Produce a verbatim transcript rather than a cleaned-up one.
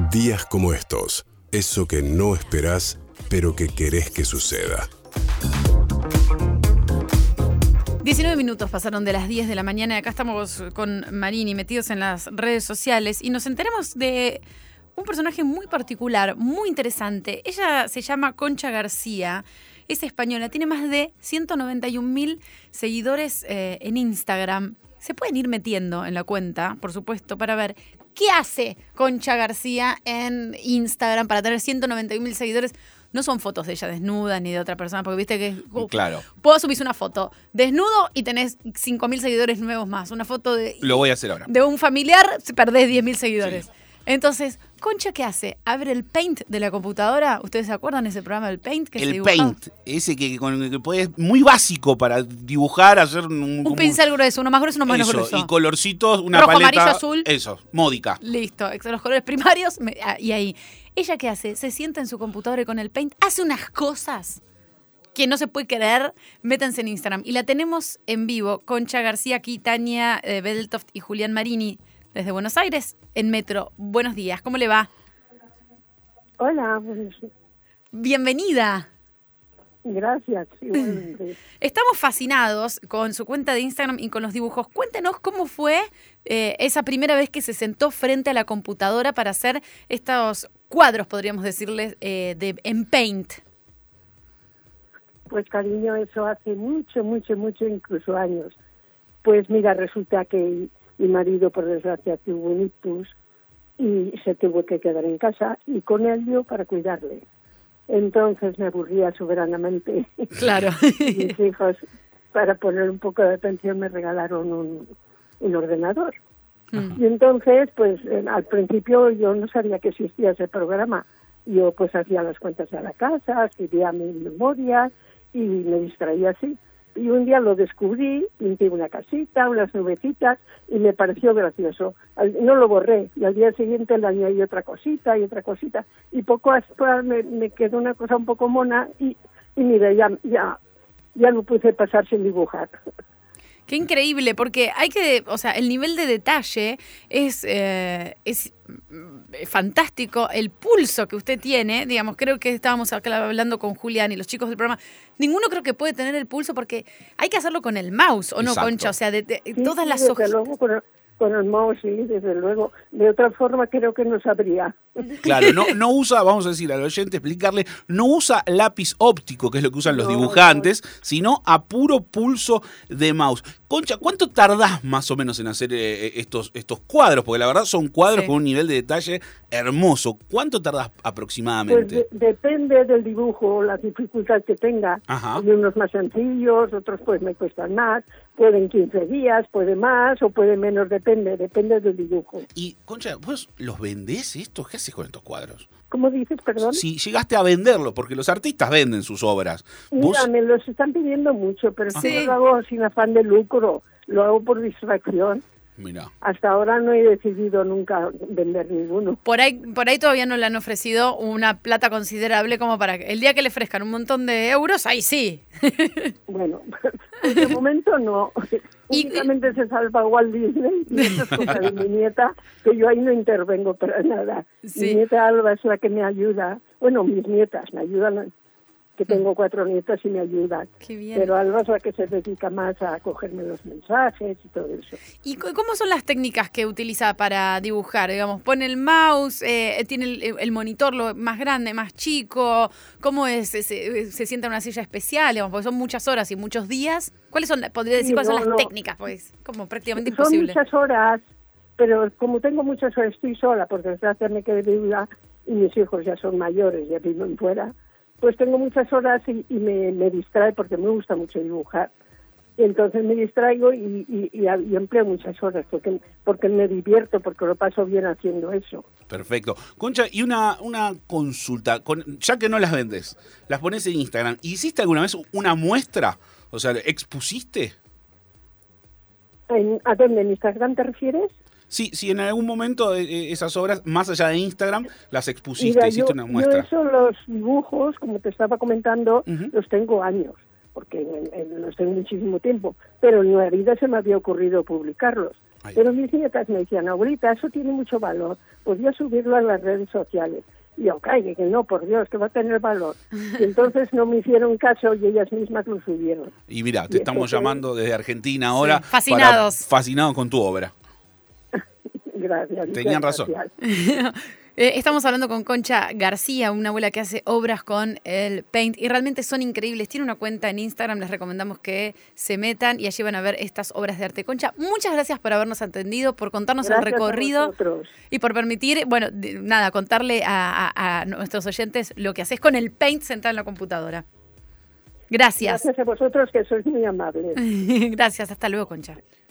Días como estos, eso que no esperás, pero que querés que suceda. diecinueve minutos pasaron de las diez de la mañana y acá estamos con Marini metidos en las redes sociales y nos enteramos de un personaje muy particular, muy interesante. Ella se llama Concha García, es española, tiene más de ciento noventa y un mil seguidores eh, en Instagram. Se pueden ir metiendo en la cuenta, por supuesto, para ver qué hace Concha García en Instagram para tener ciento noventa y un mil seguidores. No son fotos de ella desnuda ni de otra persona, porque viste que uh, claro. Puedo subir una foto desnudo y tenés cinco mil seguidores nuevos más. Una foto de... Lo voy a hacer ahora. De un familiar, perdés diez mil seguidores. Sí. Entonces, Concha, ¿qué hace? Abre el Paint de la computadora. ¿Ustedes se acuerdan de ese programa del Paint? Que el se dibujaba? Paint, ese que, con el que podés, muy básico para dibujar, hacer un... Un pincel grueso, uno más grueso, uno menos eso, grueso. Y colorcitos, una rojo, paleta... amarillo, azul. Eso, módica. Listo, los colores primarios me, y ahí. ¿Ella qué hace? Se sienta en su computadora y con el Paint hace unas cosas que no se puede creer. Métanse en Instagram. Y la tenemos en vivo. Concha García, aquí Tania eh, Beltoft y Julián Marini desde Buenos Aires en Metro. Buenos días, ¿cómo le va? Hola, buenos días. Bienvenida. Gracias. Igualmente. Estamos fascinados con su cuenta de Instagram y con los dibujos. Cuéntenos cómo fue eh, esa primera vez que se sentó frente a la computadora para hacer estos cuadros, podríamos decirles, eh, de, en Paint. Pues cariño, eso hace mucho, mucho, mucho, incluso años. Pues mira, resulta que mi marido, por desgracia, tuvo un ictus y se tuvo que quedar en casa y con él yo para cuidarle. Entonces me aburría soberanamente. Claro. Y mis hijos, para poner un poco de atención, me regalaron un, un ordenador. Uh-huh. Y entonces, pues eh, al principio yo no sabía que existía ese programa. Yo pues hacía las cuentas de la casa, escribía mi memoria y me distraía así. Y un día lo descubrí, pinté una casita, unas nubecitas y me pareció gracioso. No lo borré y al día siguiente le añadí otra cosita y otra cosita y poco después me, me quedó una cosa un poco mona y, y mira, ya, ya, ya no pude pasar sin dibujar. Qué increíble, porque hay que, o sea, el nivel de detalle es, eh, es fantástico. El pulso que usted tiene, digamos, creo que estábamos acá hablando con Julián y los chicos del programa, ninguno creo que puede tener el pulso porque hay que hacerlo con el mouse, ¿o no, Exacto. Concha? O sea, de, de sí, todas sí, las desde hojas. Luego, con, el, con el mouse, sí, desde luego. De otra forma creo que no sabría. Claro, no, no usa, vamos a decir al oyente, explicarle, no usa lápiz óptico, que es lo que usan los No, dibujantes, no. sino a puro pulso de mouse. Concha, ¿cuánto tardás más o menos en hacer eh, estos, estos cuadros? Porque la verdad son cuadros Sí. con un nivel de detalle hermoso. ¿Cuánto tardás Pues aproximadamente? de, depende del dibujo, la dificultad que tenga. Ajá. Hay unos más sencillos, otros pues me cuestan más. Pueden quince días, puede más o puede menos, depende, depende del dibujo. Y, Concha, ¿vos los vendés estos? ¿Qué haces con estos cuadros? ¿Cómo dices, perdón? Si llegaste a venderlo, porque los artistas venden sus obras. ¿Vos? Mira, me los están pidiendo mucho, pero Sí. sí. no lo hago sin afán de lucro, lo hago por distracción. Mirá. Hasta ahora no he decidido nunca vender ninguno. Por ahí, por ahí todavía no le han ofrecido una plata considerable como para que el día que le ofrezcan un montón de euros, ahí sí. Bueno, de momento no. Y- Únicamente se salva Walt Disney y eso es cosa de mi nieta, que yo ahí no intervengo para nada. Sí. Mi nieta Alba es la que me ayuda. Bueno, mis nietas me ayudan, que tengo cuatro nietas y me ayudan. Qué bien. Pero Alba es la que se dedica más a cogerme los mensajes y todo eso. ¿Y c- cómo son las técnicas que utiliza para dibujar? Digamos, pone el mouse, eh, tiene el, el monitor lo más grande, más chico. ¿Cómo es? ¿Se, se sienta en una silla especial? Digamos, porque son muchas horas y muchos días. ¿Cuáles son? Podría decir Sí, cuáles no, son las no. técnicas, pues, como prácticamente Son imposible. muchas horas, pero como tengo muchas horas, estoy sola, por desgracia me quedé viuda y mis hijos ya son mayores, ya viven fuera, pues tengo muchas horas y, y me, me distrae porque me gusta mucho dibujar. Y entonces me distraigo y, y, y, y empleo muchas horas porque, porque me divierto, porque lo paso bien haciendo eso. Perfecto. Concha, y una, una consulta, con, ya que no las vendes, las pones en Instagram, ¿hiciste alguna vez una muestra? O sea, ¿expusiste? ¿En, ¿A dónde? ¿En Instagram te refieres? Sí, sí, en algún momento eh, esas obras, más allá de Instagram, las expusiste, Mira, hiciste yo, una muestra. yo eso, los dibujos, como te estaba comentando, Uh-huh. los tengo años, porque en, en, los tengo muchísimo tiempo, pero en la vida se me había ocurrido publicarlos. Ay. Pero mis nietas me decían, abuelita, eso tiene mucho valor, podría subirlo a las redes sociales. Y yo, calle, que no, por Dios, que va a tener valor. Y entonces no me hicieron caso y ellas mismas lo subieron. Y mira, te Y estamos eso fue- llamando desde Argentina ahora. Sí, fascinados. para- fascinados con tu obra. Gracias. Tenían muchas razón. gracias. Eh, estamos hablando con Concha García, una abuela que hace obras con el Paint y realmente son increíbles. Tiene una cuenta en Instagram, les recomendamos que se metan y allí van a ver estas obras de arte. Concha, muchas gracias por habernos atendido, por contarnos Gracias el a recorrido vosotros. y por permitir, bueno, de- nada, contarle a, a- a nuestros oyentes lo que haces con el Paint sentado en la computadora. Gracias. Gracias a vosotros, que sois muy amables. Gracias, hasta luego, Concha.